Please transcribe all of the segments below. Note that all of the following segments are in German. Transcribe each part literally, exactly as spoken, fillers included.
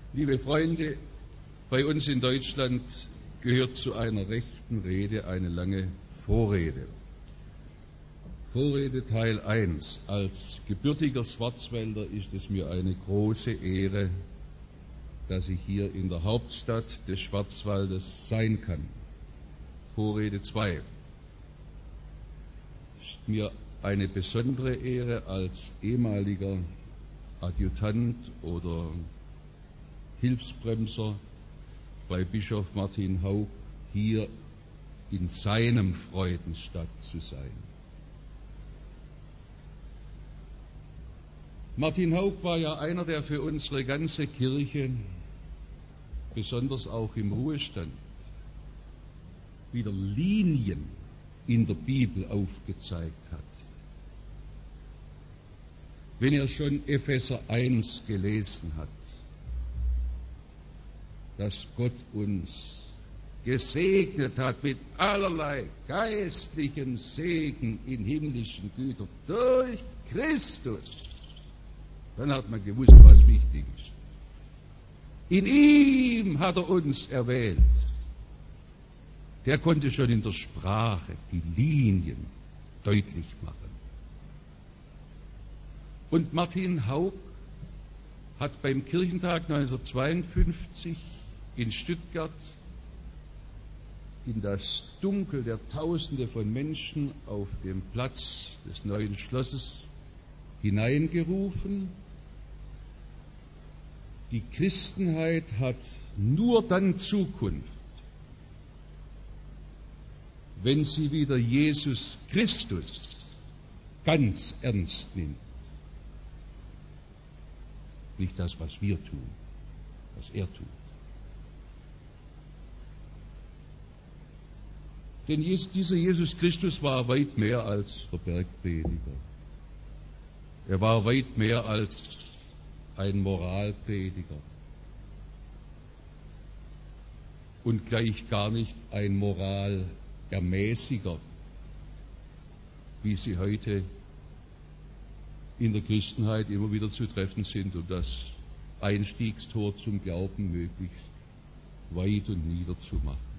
Liebe Freunde, bei uns in Deutschland gehört zu einer rechten Rede eine lange Vorrede. Vorrede Teil eins. Als gebürtiger Schwarzwälder ist es mir eine große Ehre, dass ich hier in der Hauptstadt des Schwarzwaldes sein kann. Vorrede zwei. Ist mir eine besondere Ehre, als ehemaliger Adjutant oder Hilfsbremser bei Bischof Martin Hauck hier in seinem Freudenstadt zu sein. Martin Hauck war ja einer, der für unsere ganze Kirche, besonders auch im Ruhestand, wieder Linien in der Bibel aufgezeigt hat. Wenn er schon Epheser eins gelesen hat, dass Gott uns gesegnet hat mit allerlei geistlichen Segen in himmlischen Gütern durch Christus, dann hat man gewusst, was wichtig ist. In ihm hat er uns erwählt. Der konnte schon in der Sprache die Linien deutlich machen. Und Martin Hauck hat beim Kirchentag neunzehnhundertzweiundfünfzig in Stuttgart in das Dunkel der Tausende von Menschen auf dem Platz des neuen Schlosses hineingerufen: Die Christenheit hat nur dann Zukunft, wenn sie wieder Jesus Christus ganz ernst nimmt. Nicht das, was wir tun, was er tut. Denn dieser Jesus Christus war weit mehr als der Bergprediger. Er war weit mehr als ein Moralprediger. Und gleich gar nicht ein Moralermäßiger, wie sie heute in der Christenheit immer wieder zu treffen sind, um das Einstiegstor zum Glauben möglichst weit und nieder zu machen.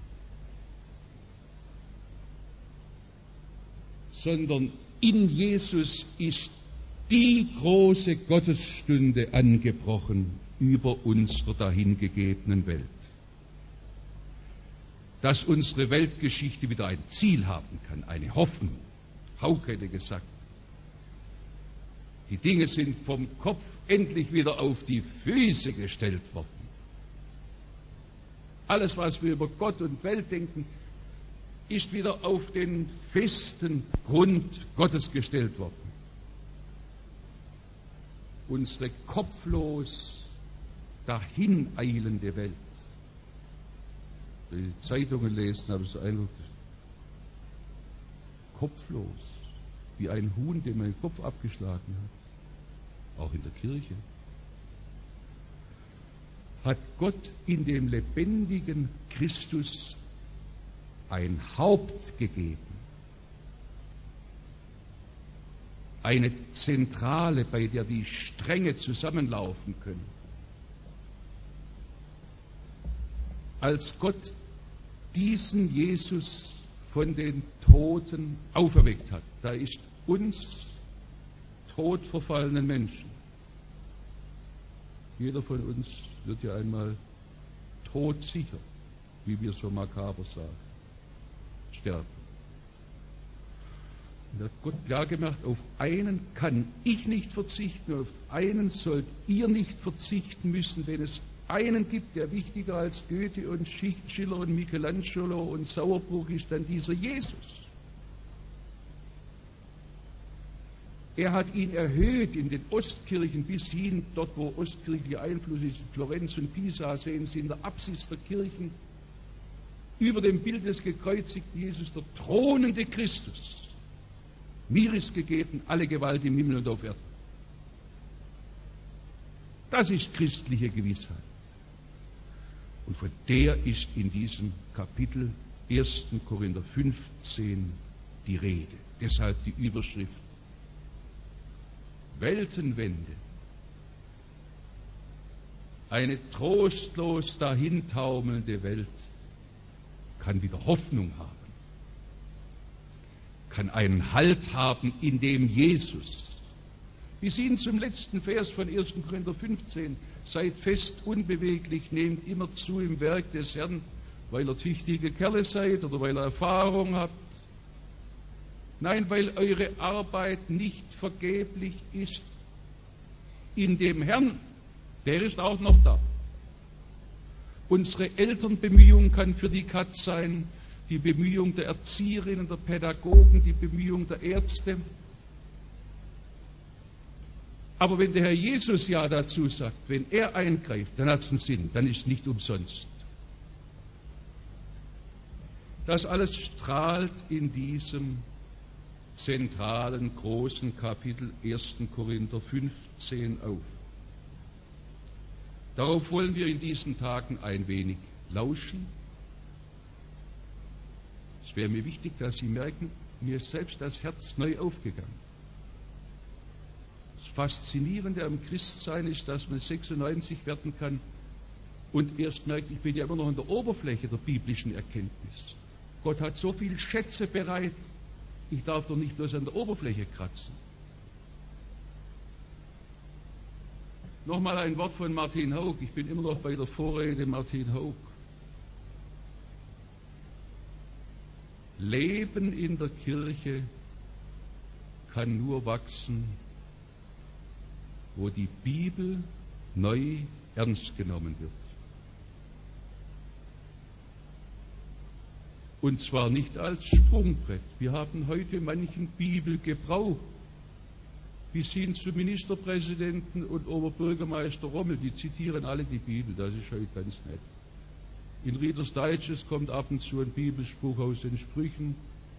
Sondern in Jesus ist die große Gottesstunde angebrochen über unserer dahingegebenen Welt. Dass unsere Weltgeschichte wieder ein Ziel haben kann, eine Hoffnung. Hauck hätte gesagt, die Dinge sind vom Kopf endlich wieder auf die Füße gestellt worden. Alles, was wir über Gott und Welt denken, ist wieder auf den festen Grund Gottes gestellt worden. Unsere kopflos dahineilende Welt. Wenn ich die Zeitungen lesen, habe ich den Eindruck, kopflos, wie ein Huhn, dem man den Kopf abgeschlagen hat, auch in der Kirche, hat Gott in dem lebendigen Christus ein Haupt gegeben, eine Zentrale, bei der die Stränge zusammenlaufen können. Als Gott diesen Jesus von den Toten auferweckt hat, da ist uns todverfallenen Menschen, jeder von uns wird ja einmal todsicher, wie wir so makaber sagen, sterben. Und hat Gott klar gemacht, auf einen kann ich nicht verzichten, auf einen sollt ihr nicht verzichten müssen, wenn es einen gibt, der wichtiger als Goethe und Schiller und Michelangelo und Sauerbruch ist, dann dieser Jesus. Er hat ihn erhöht in den Ostkirchen bis hin, dort wo ostkirchlicher Einfluss ist, Florenz und Pisa, sehen Sie in der Apsis der Kirchen, über dem Bild des gekreuzigten Jesus, der thronende Christus. Mir ist gegeben alle Gewalt im Himmel und auf Erden. Das ist christliche Gewissheit. Und von der ist in diesem Kapitel ersten Korinther fünfzehn die Rede. Deshalb die Überschrift Weltenwende. Eine trostlos dahintaumelnde Welt kann wieder Hoffnung haben, kann einen Halt haben in dem Jesus. Bis hin zum letzten Vers von ersten Korinther fünfzehn. Seid fest, unbeweglich, nehmt immer zu im Werk des Herrn, weil ihr tüchtige Kerle seid oder weil ihr Erfahrung habt. Nein, weil eure Arbeit nicht vergeblich ist in dem Herrn. Der ist auch noch da. Unsere Elternbemühung kann für die Katz sein, die Bemühung der Erzieherinnen, der Pädagogen, die Bemühung der Ärzte. Aber wenn der Herr Jesus ja dazu sagt, wenn er eingreift, dann hat es einen Sinn, dann ist es nicht umsonst. Das alles strahlt in diesem zentralen, großen Kapitel ersten Korinther fünfzehn auf. Darauf wollen wir in diesen Tagen ein wenig lauschen. Es wäre mir wichtig, dass Sie merken, mir ist selbst das Herz neu aufgegangen. Das Faszinierende am Christsein ist, dass man sechsundneunzig werden kann und erst merkt, ich bin ja immer noch an der Oberfläche der biblischen Erkenntnis. Gott hat so viele Schätze bereit, ich darf doch nicht bloß an der Oberfläche kratzen. Nochmal ein Wort von Martin Hauck. Ich bin immer noch bei der Vorrede Martin Hauck. Leben in der Kirche kann nur wachsen, wo die Bibel neu ernst genommen wird. Und zwar nicht als Sprungbrett. Wir haben heute manchen Bibelgebrauch. Bis hin zu Ministerpräsidenten und Oberbürgermeister Rommel, die zitieren alle die Bibel, das ist heute ganz nett. In Reader's Digest kommt ab und zu ein Bibelspruch aus den Sprüchen.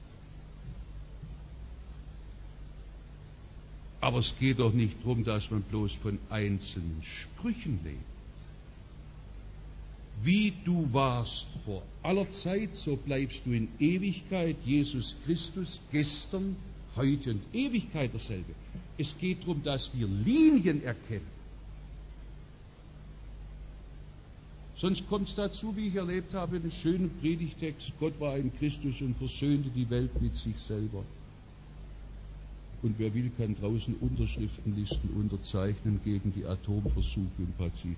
Aber es geht doch nicht darum, dass man bloß von einzelnen Sprüchen lebt. Wie du warst vor aller Zeit, so bleibst du in Ewigkeit, Jesus Christus, gestern, heute und Ewigkeit dasselbe. Es geht darum, dass wir Linien erkennen. Sonst kommt es dazu, wie ich erlebt habe, einen schönen Predigtext, Gott war in Christus und versöhnte die Welt mit sich selber. Und wer will, kann draußen Unterschriftenlisten unterzeichnen gegen die Atomversuche im Pazifik.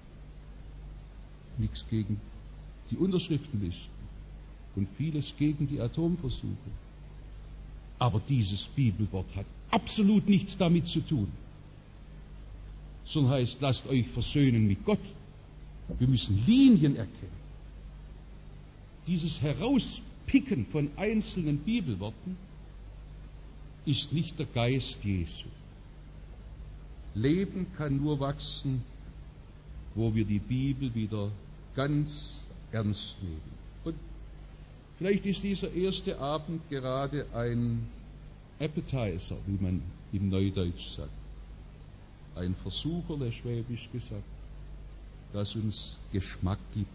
Nichts gegen die Unterschriftenlisten und vieles gegen die Atomversuche. Aber dieses Bibelwort hat absolut nichts damit zu tun, sondern heißt, lasst euch versöhnen mit Gott. Wir müssen Linien erkennen. Dieses Herauspicken von einzelnen Bibelworten ist nicht der Geist Jesu. Leben kann nur wachsen, wo wir die Bibel wieder ganz ernst nehmen. Und vielleicht ist dieser erste Abend gerade ein Appetizer, wie man im Neudeutsch sagt. Ein Versucher, der Schwäbisch gesagt, das uns Geschmack gibt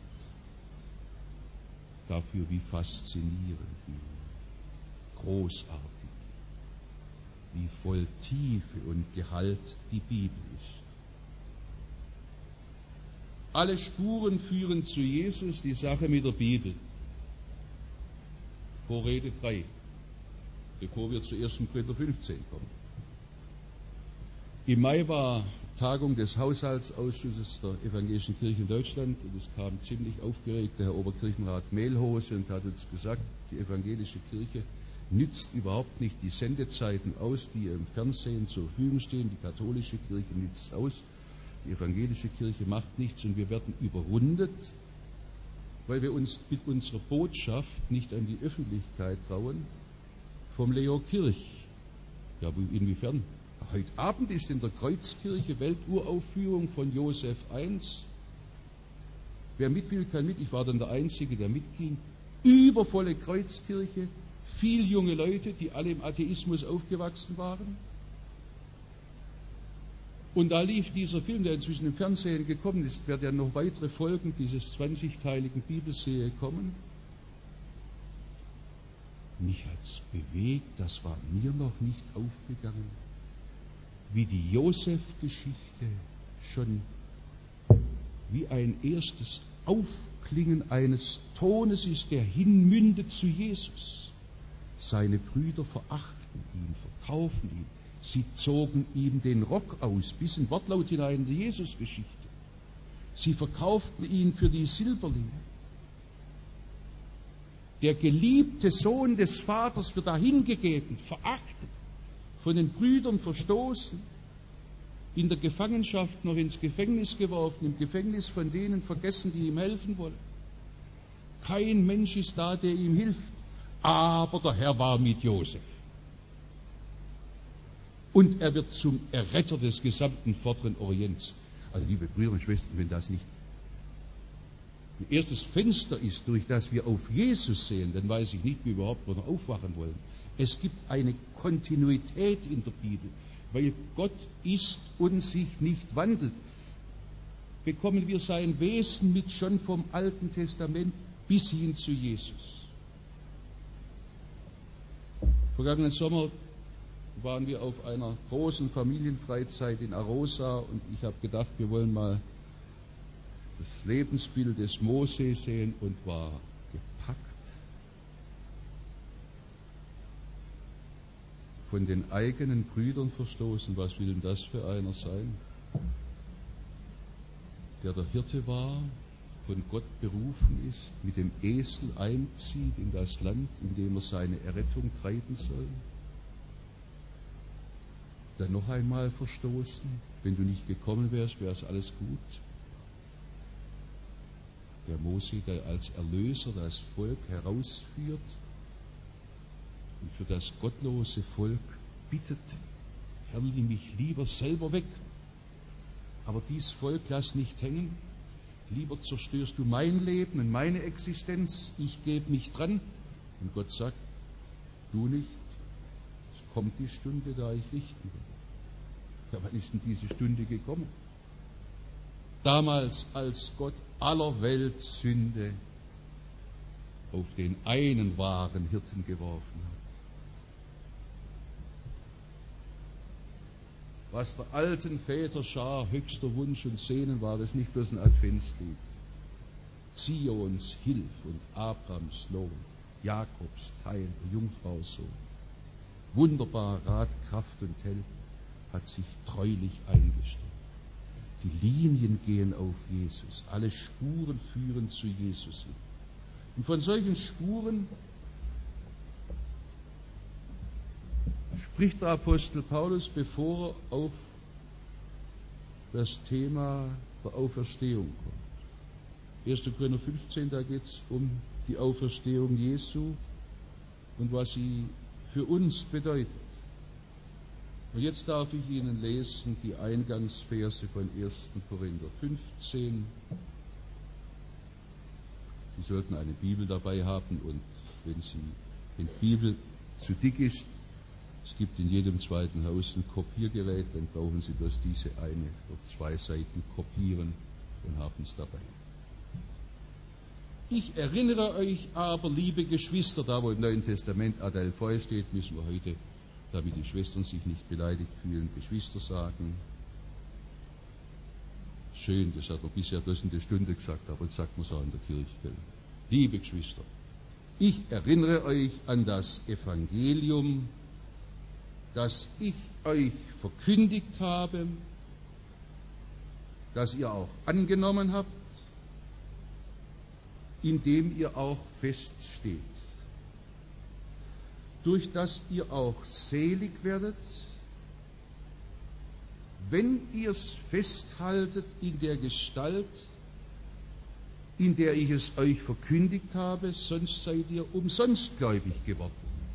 dafür, wie faszinierend, wie großartig, wie voll Tiefe und Gehalt die Bibel ist. Alle Spuren führen zu Jesus, die Sache mit der Bibel. Vorrede drei, bevor wir zu ersten Korinther fünfzehn kommen. Im Mai war Tagung des Haushaltsausschusses der Evangelischen Kirche in Deutschland und es kam ziemlich aufgeregt der Herr Oberkirchenrat Mehlhose und hat uns gesagt, die evangelische Kirche nützt überhaupt nicht die Sendezeiten aus, die ihr im Fernsehen zur Verfügung stehen. Die katholische Kirche nützt aus, die evangelische Kirche macht nichts und wir werden überrundet, weil wir uns mit unserer Botschaft nicht an die Öffentlichkeit trauen, vom Leo Kirch. Ja, inwiefern? Heute Abend ist in der Kreuzkirche Welturaufführung von Joseph eins. Wer mit will, kann mit. Ich war dann der Einzige, der mitging. Übervolle Kreuzkirche, viel junge Leute, die alle im Atheismus aufgewachsen waren. Und da lief dieser Film, der inzwischen im Fernsehen gekommen ist, wird ja noch weitere Folgen dieses zwanzigteiligen Bibelserie kommen. Mich hat's bewegt, das war mir noch nicht aufgegangen, wie die Josef-Geschichte schon wie ein erstes Aufklingen eines Tones ist, der hinmündet zu Jesus. Seine Brüder verachten ihn, verkaufen ihn. Sie zogen ihm den Rock aus, bis in Wortlaut hinein in die Jesusgeschichte. Sie verkauften ihn für die Silberlinge. Der geliebte Sohn des Vaters wird dahingegeben, verachtet, von den Brüdern verstoßen, in der Gefangenschaft noch ins Gefängnis geworfen, im Gefängnis von denen vergessen, die ihm helfen wollen. Kein Mensch ist da, der ihm hilft, aber der Herr war mit Josef. Und er wird zum Erretter des gesamten Vorderen Orients. Also liebe Brüder und Schwestern, wenn das nicht ein erstes Fenster ist, durch das wir auf Jesus sehen, dann weiß ich nicht, wie wir überhaupt noch aufwachen wollen. Es gibt eine Kontinuität in der Bibel, weil Gott ist und sich nicht wandelt. Bekommen wir sein Wesen mit schon vom Alten Testament bis hin zu Jesus. Vergangenen Sommer waren wir auf einer großen Familienfreizeit in Arosa und ich habe gedacht, wir wollen mal das Lebensbild des Mose sehen und war gepackt von den eigenen Brüdern verstoßen. Was will denn das für einer sein, der der Hirte war, von Gott berufen ist, mit dem Esel einzieht in das Land, in dem er seine Errettung treiben soll? Dann noch einmal verstoßen, wenn du nicht gekommen wärst, wäre es alles gut. Der Mose, der als Erlöser das Volk herausführt und für das gottlose Volk bittet, Herr, nimm mich lieber selber weg, aber dies Volk lass nicht hängen, lieber zerstörst du mein Leben und meine Existenz, ich gebe mich dran. Und Gott sagt, du nicht, es kommt die Stunde, da ich richten will. Ja, wann ist denn diese Stunde gekommen? Damals, als Gott aller Welt Sünde auf den einen wahren Hirten geworfen hat. Was der alten Väterschar höchster Wunsch und Sehnen war, das nicht bloß ein Adventslied. Zions Hilf und Abrams Lohn, Jakobs Teil, der Jungfrau Sohn. Wunderbar Rat, Kraft und Held hat sich treulich eingestellt. Die Linien gehen auf Jesus, alle Spuren führen zu Jesus hin. Und von solchen Spuren spricht der Apostel Paulus, bevor er auf das Thema der Auferstehung kommt. erster Korinther fünfzehn, da geht es um die Auferstehung Jesu und was sie für uns bedeutet. Und jetzt darf ich Ihnen lesen die Eingangsverse von erster Korinther fünfzehn. Sie sollten eine Bibel dabei haben und wenn Sie, wenn die Bibel zu dick ist, es gibt in jedem zweiten Haus ein Kopiergerät, dann brauchen Sie bloß diese eine oder zwei Seiten kopieren und haben es dabei. Ich erinnere euch aber, liebe Geschwister, da wo im Neuen Testament Adelphoi steht, müssen wir heute, damit die Schwestern sich nicht beleidigt fühlen, Geschwister sagen. Schön, das hat er bisher bloß in der Stunde gesagt, aber jetzt sagt man es auch in der Kirche. Liebe Geschwister, ich erinnere euch an das Evangelium, das ich euch verkündigt habe, das ihr auch angenommen habt, in dem ihr auch feststeht, durch das ihr auch selig werdet, wenn ihr es festhaltet in der Gestalt, in der ich es euch verkündigt habe, sonst seid ihr umsonst gläubig geworden.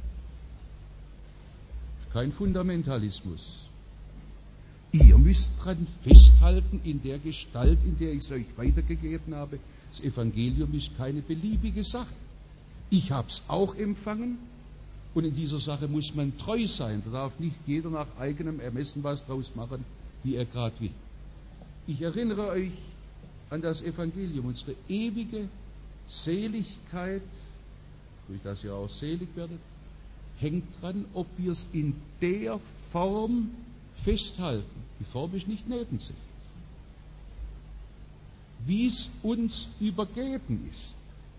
Kein Fundamentalismus. Ihr müsst dran festhalten in der Gestalt, in der ich es euch weitergegeben habe. Das Evangelium ist keine beliebige Sache. Ich habe es auch empfangen und in dieser Sache muss man treu sein. Da darf nicht jeder nach eigenem Ermessen was draus machen, wie er gerade will. Ich erinnere euch an das Evangelium, unsere ewige Seligkeit, durch das ihr auch selig werdet, hängt dran, ob wir es in der Form festhalten. Die Form ist nicht nebensächlich. wie es uns übergeben ist.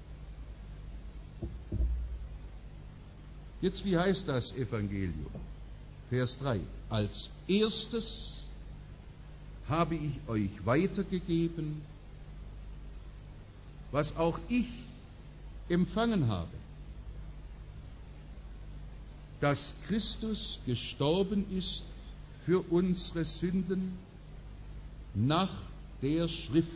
Jetzt, wie heißt das Evangelium? Vers drei. Als erstes habe ich euch weitergegeben, was auch ich empfangen habe, dass Christus gestorben ist für unsere Sünden nach der Schrift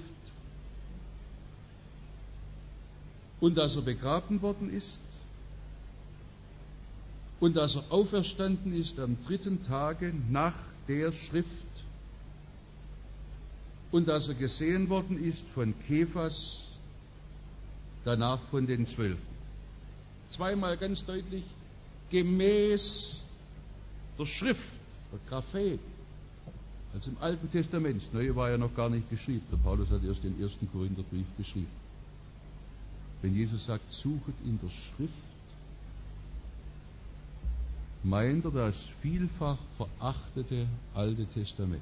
und dass er begraben worden ist und dass er auferstanden ist am dritten Tage nach der Schrift und dass er gesehen worden ist von Kephas, danach von den Zwölfen. Zweimal ganz deutlich, gemäß der Schrift, der Graphe, also im Alten Testament. Das Neue war ja noch gar nicht geschrieben. Der Paulus hat erst den ersten Korintherbrief geschrieben. Wenn Jesus sagt, suchet in der Schrift, meint er das vielfach verachtete Alte Testament,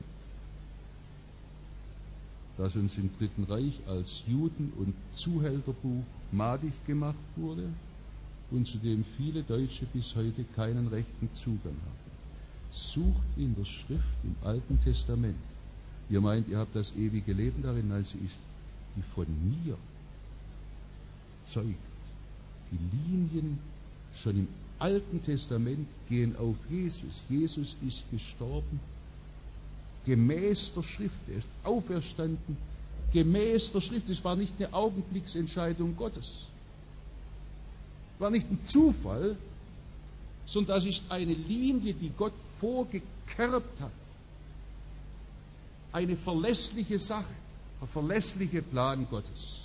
das uns im Dritten Reich als Juden- und Zuhälterbuch madig gemacht wurde und zu dem viele Deutsche bis heute keinen rechten Zugang haben. Sucht in der Schrift, im Alten Testament. Ihr meint, ihr habt das ewige Leben darin, nein, sie ist die von mir zeugt. Die Linien schon im Alten Testament gehen auf Jesus. Jesus ist gestorben gemäß der Schrift. Er ist auferstanden gemäß der Schrift. Es war nicht eine Augenblicksentscheidung Gottes. Es war nicht ein Zufall, sondern das ist eine Linie, die Gott vorgekerbt hat. Eine verlässliche Sache, ein verlässlicher Plan Gottes.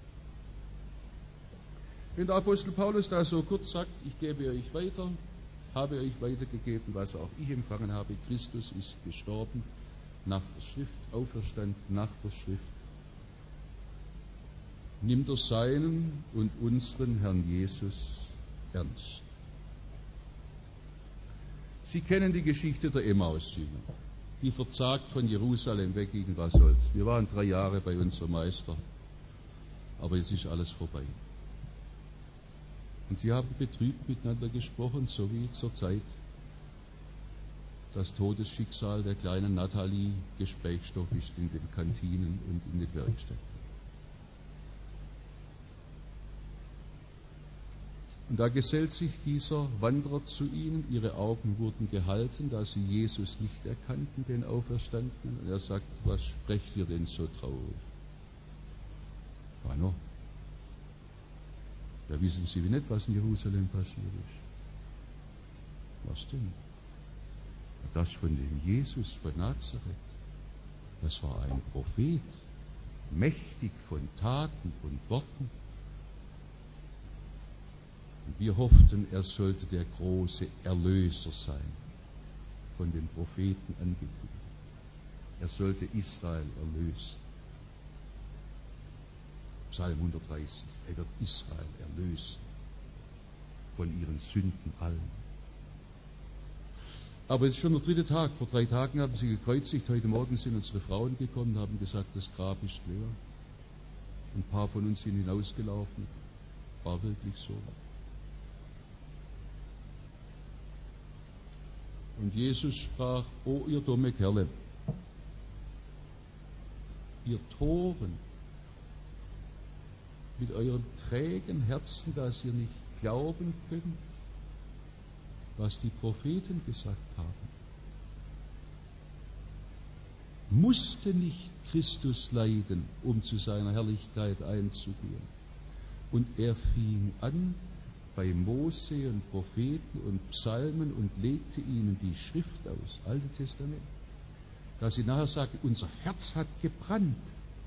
Wenn der Apostel Paulus da so kurz sagt, ich gebe euch weiter, habe euch weitergegeben, was auch ich empfangen habe, Christus ist gestorben, nach der Schrift, auferstanden, nach der Schrift, nimmt er seinen und unseren Herrn Jesus ernst. Sie kennen die Geschichte der Emmaus-Jünger, die verzagt von Jerusalem weggingen, was soll's. Wir waren drei Jahre bei unserem Meister, aber jetzt ist alles vorbei. Und sie haben betrübt miteinander gesprochen, so wie zur Zeit das Todesschicksal der kleinen Nathalie Gesprächsstoff ist in den Kantinen und in den Werkstätten. Und da gesellt sich dieser Wanderer zu ihnen, ihre Augen wurden gehalten, da sie Jesus nicht erkannten, den Auferstandenen. Und er sagt, was sprecht ihr denn so traurig? Wann? Ja, wissen Sie nicht, was in Jerusalem passiert ist? Was denn? Das von dem Jesus von Nazareth, das war ein Prophet, mächtig von Taten und Worten. Und wir hofften, er sollte der große Erlöser sein, von den Propheten angekündigt. Er sollte Israel erlösen. Psalm hundertdreißig, er wird Israel erlösen von ihren Sünden allen. Aber es ist schon der dritte Tag. Vor drei Tagen haben sie gekreuzigt. Heute Morgen sind unsere Frauen gekommen und haben gesagt, das Grab ist leer. Ein paar von uns sind hinausgelaufen. War wirklich so. Und Jesus sprach, oh ihr dumme Kerle, ihr Toren, mit eurem trägen Herzen, dass ihr nicht glauben könnt, was die Propheten gesagt haben. Musste nicht Christus leiden, um zu seiner Herrlichkeit einzugehen? Und er fing an bei Mose und Propheten und Psalmen und legte ihnen die Schrift aus, Alte Testament, dass sie nachher sagten, unser Herz hat gebrannt.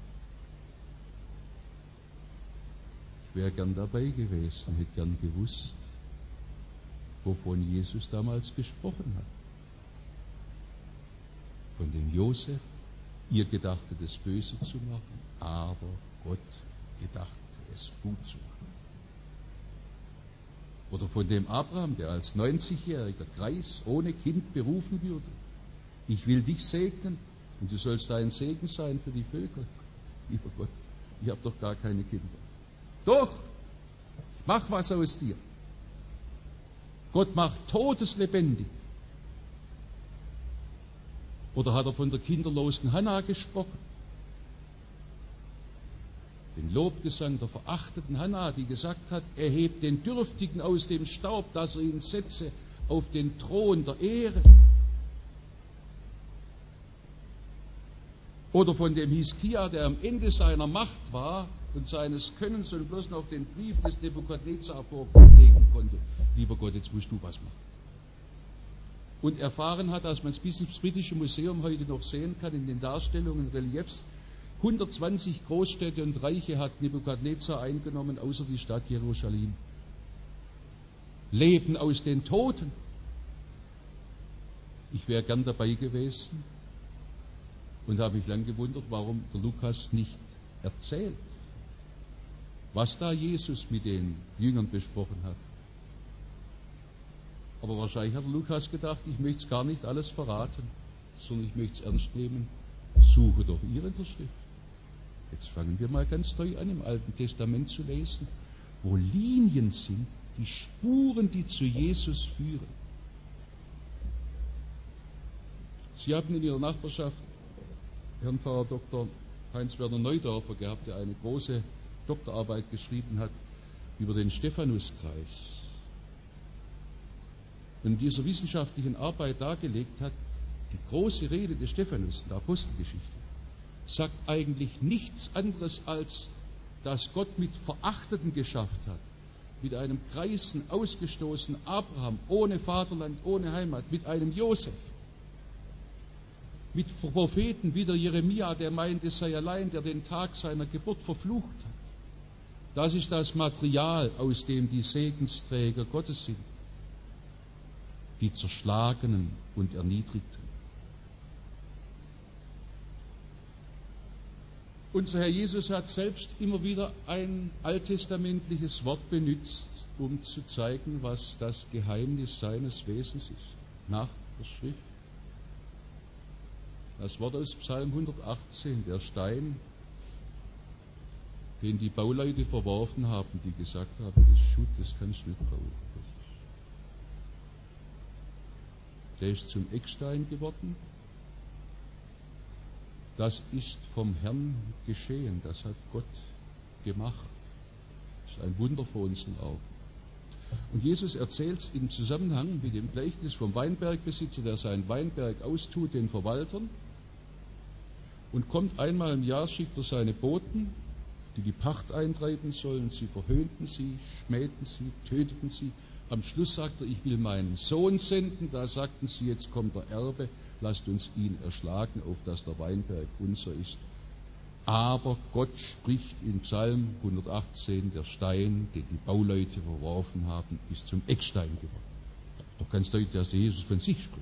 Ich wäre gern dabei gewesen, hätte gern gewusst, wovon Jesus damals gesprochen hat. Von dem Josef, ihr gedachtet es böse zu machen, aber Gott gedachte es gut zu machen. Oder von dem Abraham, der als neunzigjähriger Greis ohne Kind berufen würde. Ich will dich segnen und du sollst ein Segen sein für die Völker. Lieber Gott, ich habe doch gar keine Kinder. Doch, ich mach was aus dir. Gott macht Totes lebendig. Oder hat er von der kinderlosen Hannah gesprochen? Den Lobgesang der verachteten Hannah, die gesagt hat, er hebt den Dürftigen aus dem Staub, dass er ihn setze auf den Thron der Ehre. Oder von dem Hiskia, der am Ende seiner Macht war und seines Könnens und bloß noch den Brief des Nebukadnezar vorlegen konnte. Lieber Gott, jetzt musst du was machen. Und erfahren hat, dass man es bis ins britische Museum heute noch sehen kann, in den Darstellungen, Reliefs, hundertzwanzig Großstädte und Reiche hat Nebukadnezar eingenommen, außer die Stadt Jerusalem. Leben aus den Toten. Ich wäre gern dabei gewesen und habe mich lang gewundert, warum der Lukas nicht erzählt, was da Jesus mit den Jüngern besprochen hat. Aber wahrscheinlich hat der Lukas gedacht, ich möchte es gar nicht alles verraten, sondern ich möchte es ernst nehmen. Suche doch ihr in der Schrift. Jetzt fangen wir mal ganz neu an, im Alten Testament zu lesen, wo Linien sind, die Spuren, die zu Jesus führen. Sie haben in Ihrer Nachbarschaft Herrn Pfarrer Doktor Heinz-Werner Neudorfer gehabt, der eine große Doktorarbeit geschrieben hat über den Stephanuskreis. Und in dieser wissenschaftlichen Arbeit dargelegt hat, die große Rede des Stephanus in der Apostelgeschichte sagt eigentlich nichts anderes, als dass Gott mit Verachteten geschafft hat, mit einem greisen, ausgestoßenen Abraham, ohne Vaterland, ohne Heimat, mit einem Josef, mit Propheten wie der Jeremia, der meint, es sei allein, der den Tag seiner Geburt verflucht hat. Das ist das Material, aus dem die Segensträger Gottes sind, die Zerschlagenen und Erniedrigten. Unser Herr Jesus hat selbst immer wieder ein alttestamentliches Wort benutzt, um zu zeigen, was das Geheimnis seines Wesens ist, nach der Schrift. Das Wort aus Psalm hundertachtzehn, der Stein, den die Bauleute verworfen haben, die gesagt haben, das ist Schutt, das kannst du nicht bauen. Der ist zum Eckstein geworden. Das ist vom Herrn geschehen, das hat Gott gemacht. Das ist ein Wunder vor unseren Augen. Und Jesus erzählt es im Zusammenhang mit dem Gleichnis vom Weinbergbesitzer, der seinen Weinberg austut, den Verwaltern, und kommt einmal im Jahr, schickt er seine Boten, die die Pacht eintreiben sollen. Sie verhöhnten sie, schmähten sie, töteten sie. Am Schluss sagt er, ich will meinen Sohn senden. Da sagten sie, jetzt kommt der Erbe, lasst uns ihn erschlagen, auf dass der Weinberg unser ist. Aber Gott spricht in Psalm hundertachtzehn, der Stein, den die Bauleute verworfen haben, ist zum Eckstein geworden. Doch ganz deutlich, dass Jesus von sich spricht.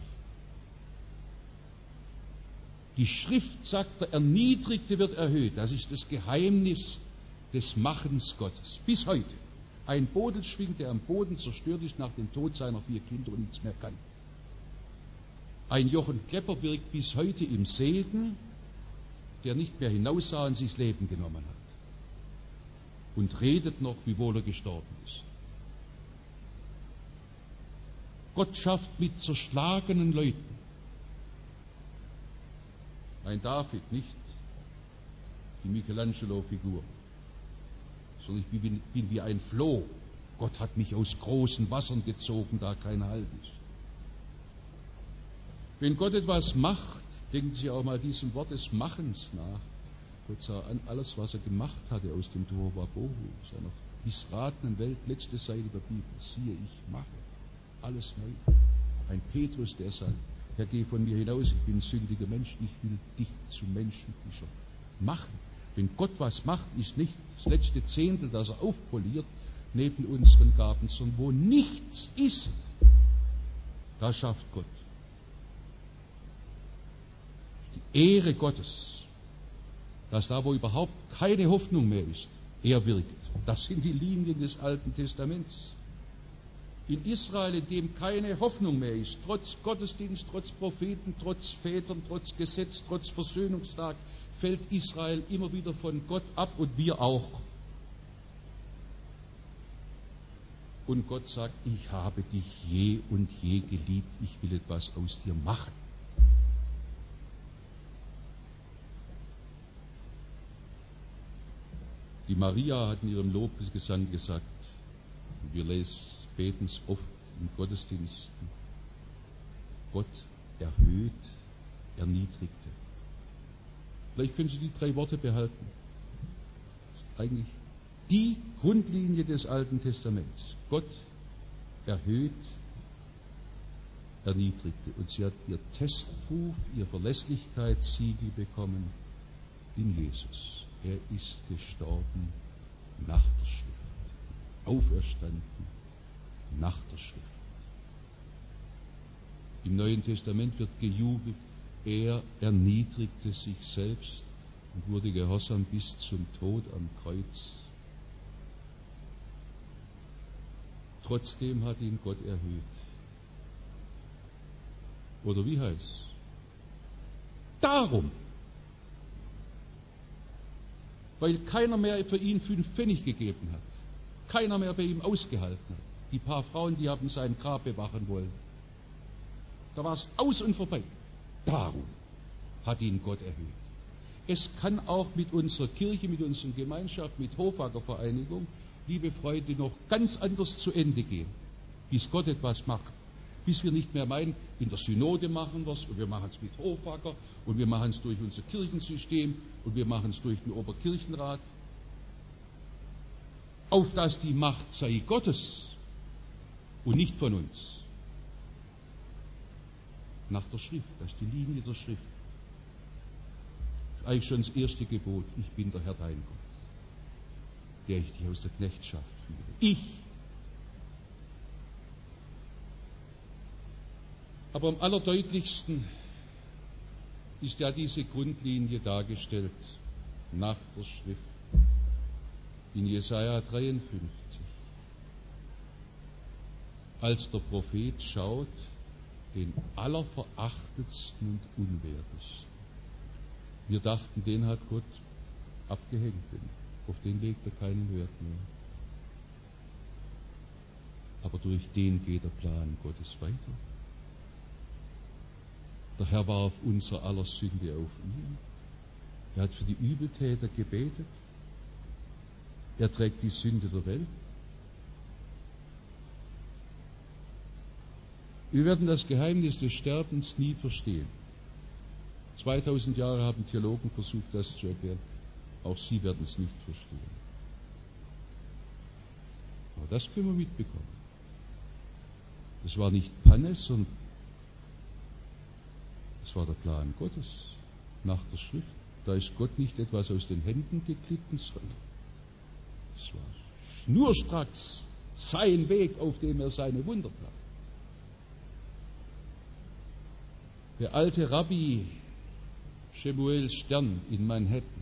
Die Schrift sagt, der Erniedrigte wird erhöht. Das ist das Geheimnis des Machens Gottes. Bis heute. Ein Bodelschwing, der am Boden zerstört ist nach dem Tod seiner vier Kinder und nichts mehr kann. Ein Jochen Klepper wirkt bis heute im Segen, der nicht mehr hinaussah und sich das Leben genommen hat. Und redet noch, wiewohl er gestorben ist. Gott schafft mit zerschlagenen Leuten. Ein David, nicht die Michelangelo-Figur, sondern ich bin, bin wie ein Floh. Gott hat mich aus großen Wassern gezogen, da kein Halt ist. Wenn Gott etwas macht, denken Sie auch mal diesem Wort des Machens nach. Gott sah an alles, was er gemacht hatte aus dem Tohuwabohu, seiner missratenen Welt, letzte Seite der Bibel. Siehe, ich mache alles neu. Ein Petrus, der sagt, Herr, geh von mir hinaus, ich bin ein sündiger Mensch, ich will dich zum Menschenfischer machen. Wenn Gott was macht, ist nicht das letzte Zehntel, das er aufpoliert, neben unseren Gaben, sondern wo nichts ist, da schafft Gott. Die Ehre Gottes, dass da, wo überhaupt keine Hoffnung mehr ist, er wirkt. Das sind die Linien des Alten Testaments. In Israel, in dem keine Hoffnung mehr ist, trotz Gottesdienst, trotz Propheten, trotz Vätern, trotz Gesetz, trotz Versöhnungstag, fällt Israel immer wieder von Gott ab und wir auch. Und Gott sagt, ich habe dich je und je geliebt, ich will etwas aus dir machen. Die Maria hat in ihrem Lobgesang gesagt, und wir lesen, beten es oft in Gottesdiensten, Gott erhöht, erniedrigte. Vielleicht können Sie die drei Worte behalten. Das ist eigentlich die Grundlinie des Alten Testaments. Gott erhöht, erniedrigte. Und sie hat ihr Testruf, ihr Verlässlichkeitssiegel bekommen in Jesus. Er ist gestorben nach der Schrift, auferstanden nach der Schrift. Im Neuen Testament wird gejubelt, er erniedrigte sich selbst und wurde gehorsam bis zum Tod am Kreuz. Trotzdem hat ihn Gott erhöht. Oder wie heißt es? Darum, weil keiner mehr für ihn fünf Pfennig gegeben hat, keiner mehr bei ihm ausgehalten hat. Die paar Frauen, die haben sein Grab bewachen wollen. Da war es aus und vorbei. Darum hat ihn Gott erhöht. Es kann auch mit unserer Kirche, mit unserer Gemeinschaft, mit Hofacker Vereinigung, liebe Freunde, noch ganz anders zu Ende gehen, bis Gott etwas macht. Bis wir nicht mehr meinen, in der Synode machen wir es und wir machen es mit Hofacker und wir machen es durch unser Kirchensystem und wir machen es durch den Oberkirchenrat. Auf dass die Macht sei Gottes und nicht von uns. Nach der Schrift, das ist die Linie der Schrift. Das ist eigentlich schon das erste Gebot. Ich bin der Herr dein Gott, der ich dich aus der Knechtschaft führe. Ich. Aber am allerdeutlichsten ist ja diese Grundlinie dargestellt nach der Schrift in Jesaja dreiundfünfzig. Als der Prophet schaut, den allerverachtetsten und unwertesten. Wir dachten, den hat Gott abgehängt, auf den legt er keinen Wert mehr. Aber durch den geht der Plan Gottes weiter. Der Herr warf unser aller Sünde auf ihn. Er hat für die Übeltäter gebetet. Er trägt die Sünde der Welt. Wir werden das Geheimnis des Sterbens nie verstehen. zweitausend Jahre haben Theologen versucht, das zu erklären. Auch sie werden es nicht verstehen. Aber das können wir mitbekommen. Das war nicht Panne, sondern das war der Plan Gottes nach der Schrift. Da ist Gott nicht etwas aus den Händen geglitten, sondern das war schnurstracks sein Weg, auf dem er seine Wunder tat. Der alte Rabbi Shemuel Stern in Manhattan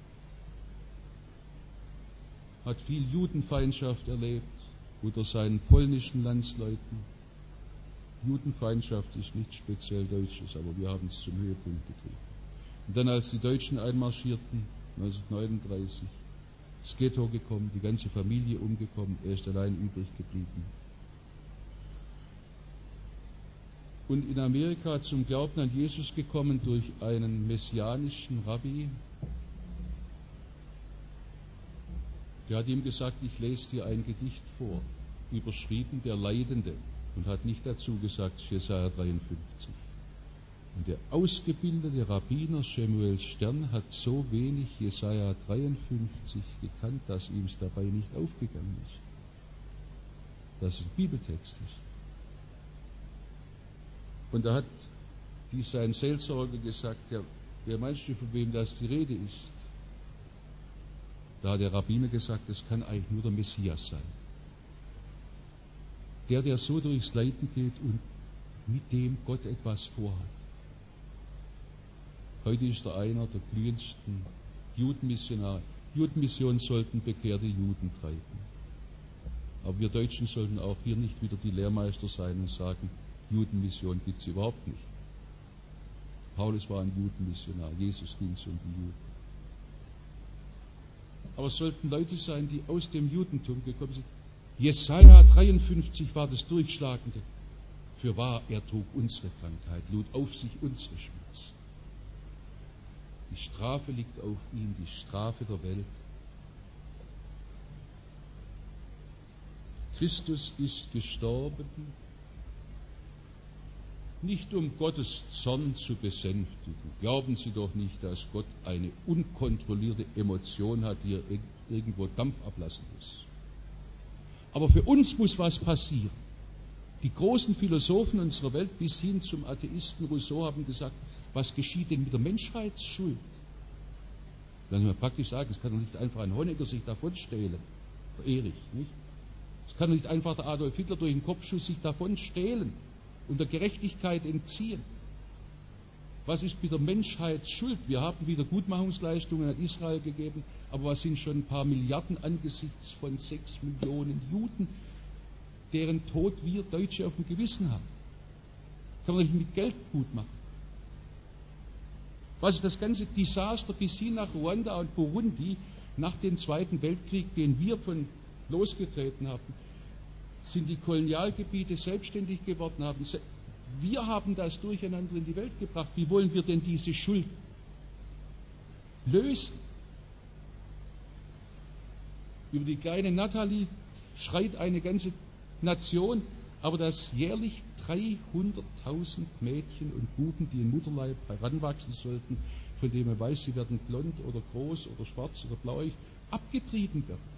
hat viel Judenfeindschaft erlebt unter seinen polnischen Landsleuten. Judenfeindschaft ist nichts speziell Deutsches, aber wir haben es zum Höhepunkt getrieben. Und dann, als die Deutschen einmarschierten, neunzehnhundertneununddreißig, ins Ghetto gekommen, die ganze Familie umgekommen, er ist allein übrig geblieben. Und in Amerika zum Glauben an Jesus gekommen durch einen messianischen Rabbi. Der hat ihm gesagt, ich lese dir ein Gedicht vor, überschrieben der Leidende, und hat nicht dazu gesagt Jesaja dreiundfünfzig. Und der ausgebildete Rabbiner Shemuel Stern hat so wenig Jesaja dreiundfünfzig gekannt, dass ihm es dabei nicht aufgegangen ist, dass es ein Bibeltext ist. Und da hat die, sein Seelsorger gesagt, ja, wer meinst du, von wem das die Rede ist? Da hat der Rabbiner gesagt, das kann eigentlich nur der Messias sein. Der, der so durchs Leiden geht und mit dem Gott etwas vorhat. Heute ist er einer der glühendsten Judenmissionare. Judenmissionen sollten bekehrte Juden treiben. Aber wir Deutschen sollten auch hier nicht wieder die Lehrmeister sein und sagen, Judenmission gibt es überhaupt nicht. Paulus war ein Judenmissionar, Jesus ging es um die Juden. aber es sollten Leute sein, die aus dem Judentum gekommen sind. Jesaja dreiundfünfzig war das Durchschlagende. Fürwahr, er trug unsere Krankheit, lud auf sich unsere Schmerzen. Die Strafe liegt auf ihm, die Strafe der Welt. Christus ist gestorben, nicht um Gottes Zorn zu besänftigen. Glauben Sie doch nicht, dass Gott eine unkontrollierte Emotion hat, die er irgendwo Dampf ablassen muss. Aber für uns muss was passieren. Die großen Philosophen unserer Welt bis hin zum Atheisten Rousseau haben gesagt, was geschieht denn mit der Menschheitsschuld? Dann kann man praktisch sagen, es kann doch nicht einfach ein Honecker sich davon stehlen, der Erich, nicht? Es kann doch nicht einfach der Adolf Hitler durch den Kopfschuss sich davon stehlen und der Gerechtigkeit entziehen. Was ist mit der Menschheitsschuld? Wir haben wieder Gutmachungsleistungen an Israel gegeben, aber was sind schon ein paar Milliarden angesichts von sechs Millionen Juden, deren Tod wir Deutsche auf dem Gewissen haben? Kann man nicht mit Geld gut machen. Was ist das ganze Desaster bis hin nach Ruanda und Burundi nach dem Zweiten Weltkrieg, den wir von losgetreten haben? Sind die Kolonialgebiete selbstständig geworden? Haben wir haben das durcheinander in die Welt gebracht. Wie wollen wir denn diese Schuld lösen? Über die kleine Natalie schreit eine ganze Nation, aber dass jährlich dreihunderttausend Mädchen und Buben, die im Mutterleib heranwachsen sollten, von denen man weiß, sie werden blond oder groß oder schwarz oder blauig, abgetrieben werden.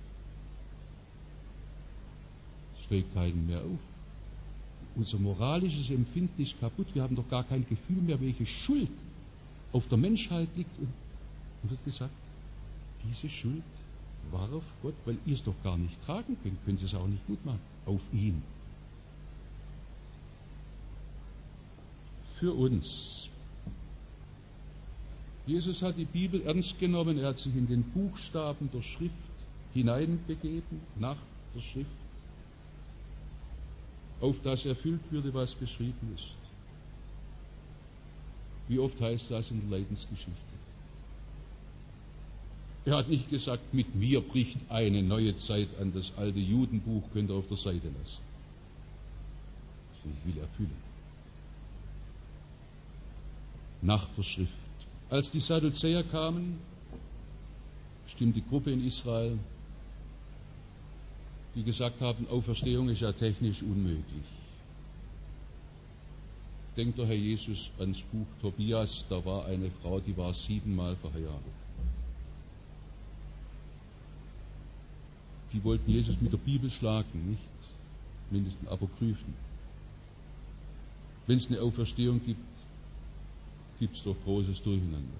Das steigt keinem mehr auf. Unser moralisches Empfinden ist kaputt. Wir haben doch gar kein Gefühl mehr, welche Schuld auf der Menschheit liegt. Und, und wird gesagt, diese Schuld war auf Gott, weil ihr es doch gar nicht tragen könnt, könnt ihr es auch nicht gut machen. Auf ihn. Für uns. Jesus hat die Bibel ernst genommen, er hat sich in den Buchstaben der Schrift hineinbegeben, nach der Schrift, auf das erfüllt würde, was beschrieben ist. Wie oft heißt das in der Leidensgeschichte? Er hat nicht gesagt, mit mir bricht eine neue Zeit an, das alte Judenbuch könnt ihr auf der Seite lassen. Ich will erfüllen. Nach der Schrift. Als die Sadduzäer kamen, stimmte die Gruppe in Israel, die gesagt haben, Auferstehung ist ja technisch unmöglich. Denkt doch Herr Jesus ans Buch Tobias, da war eine Frau, die war siebenmal verheiratet. Die wollten Jesus mit der Bibel schlagen, nicht mindestens Apokryphen. Wenn es eine Auferstehung gibt, gibt es doch großes Durcheinander.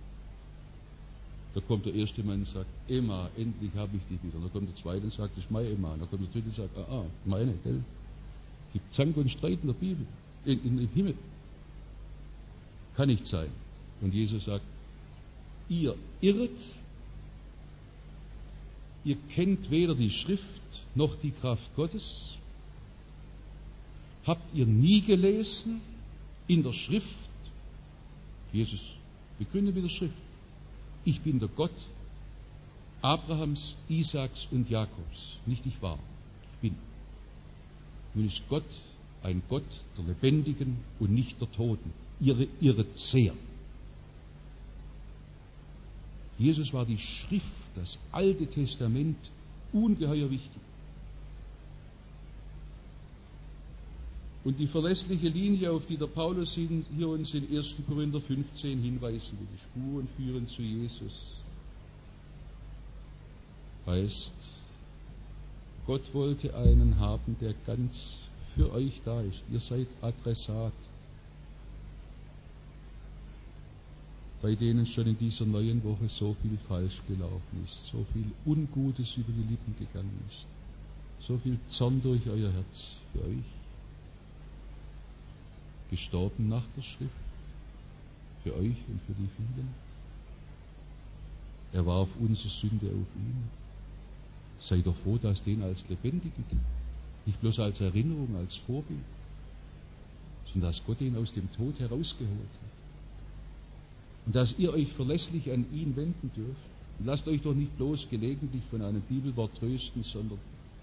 Da kommt der erste Mann und sagt, Emma, endlich habe ich dich wieder. Und da kommt der zweite und sagt, das ist meine Emma. Und da kommt der dritte und sagt, ah, ah meine, gell? Es gibt Zank und Streit in der Bibel, in, in, im Himmel. Kann nicht sein. Und Jesus sagt, ihr irret, ihr kennt weder die Schrift noch die Kraft Gottes. Habt ihr nie gelesen in der Schrift? Jesus begründet mit der Schrift. Ich bin der Gott Abrahams, Isaaks und Jakobs. Nicht ich war, ich bin. Nun ist Gott ein Gott der Lebendigen und nicht der Toten. Ihr irret sehr. Jesus war die Schrift, das Alte Testament, ungeheuer wichtig. Und die verlässliche Linie, auf die der Paulus hier uns in ersten Korinther fünfzehn hinweisen will, die Spuren führen zu Jesus, heißt, Gott wollte einen haben, der ganz für euch da ist. Ihr seid Adressat, bei denen schon in dieser neuen Woche so viel falsch gelaufen ist, so viel Ungutes über die Lippen gegangen ist, so viel Zorn durch euer Herz für euch. Gestorben nach der Schrift, für euch und für die vielen. Er warf unsere Sünde auf ihn. Seid doch froh, dass den als Lebendigen gibt, nicht bloß als Erinnerung, als Vorbild, sondern dass Gott ihn aus dem Tod herausgeholt hat. Und dass ihr euch verlässlich an ihn wenden dürft Lasst euch doch nicht bloß gelegentlich von einem Bibelwort trösten, sondern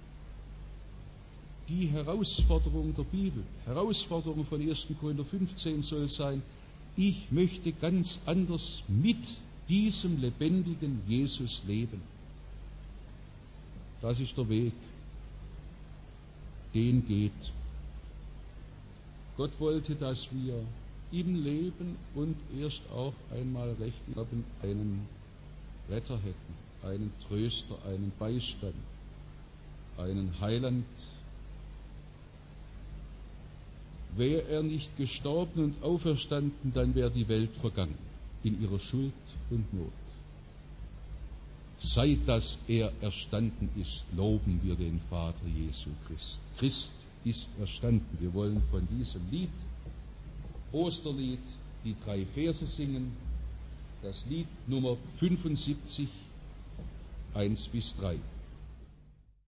die Herausforderung der Bibel, Herausforderung von erster Korinther fünfzehn soll sein, ich möchte ganz anders mit diesem lebendigen Jesus leben. Das ist der Weg, den geht. Gott wollte, dass wir im Leben und erst auch einmal recht haben, einen Retter hätten, einen Tröster, einen Beistand, einen Heiland. Wäre er nicht gestorben und auferstanden, dann wäre die Welt vergangen in ihrer Schuld und Not. Seit dass er erstanden ist, loben wir den Vater Jesu Christ. Christ ist erstanden. Wir wollen von diesem Lied, Osterlied, die drei Verse singen. Das Lied Nummer fünfundsiebzig, eins bis drei.